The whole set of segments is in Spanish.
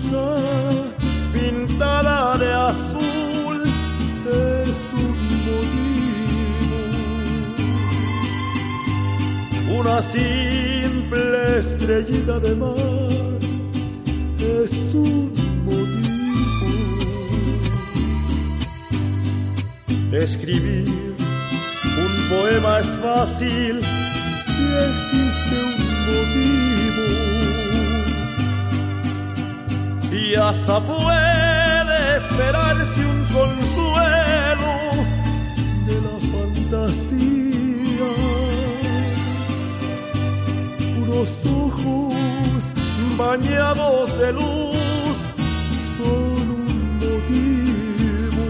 rosa pintada de azul es un motivo. Una simple estrellita de mar es un motivo. Escribir un poema es fácil si existe un motivo. Y hasta puede esperarse un consuelo de la fantasía. Unos ojos bañados de luz son un motivo.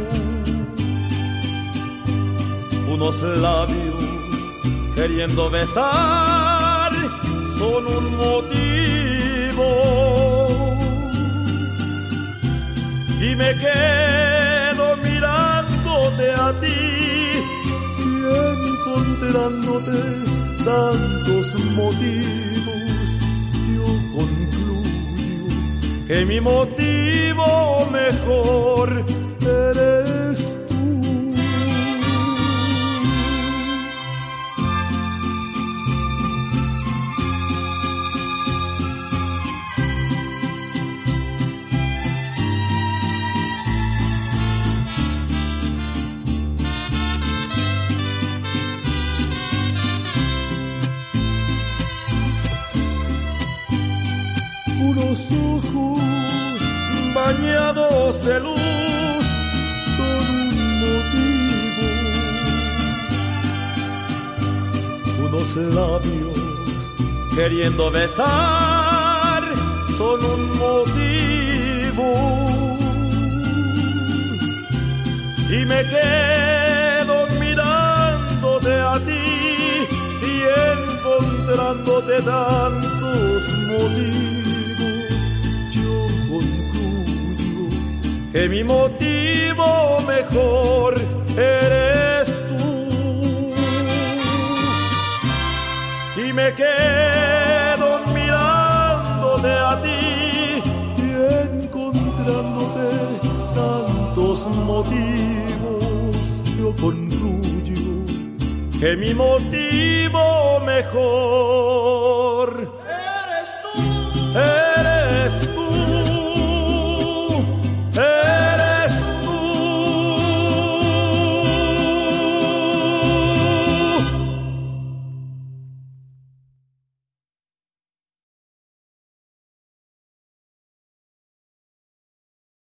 Unos labios queriendo besar son un motivo. Y me quedo mirándote a ti y encontrándote tantos motivos. Yo concluyo que mi motivo mejor eres tú. Unos ojos bañados de luz son un motivo. Unos labios queriendo besar son un motivo. Y me quedo mirándote a ti y encontrándote tantos motivos. Que mi motivo mejor eres tú. Y me quedo mirándote a ti y encontrándote tantos motivos. Yo concluyo que mi motivo mejor eres tú. Eres tú.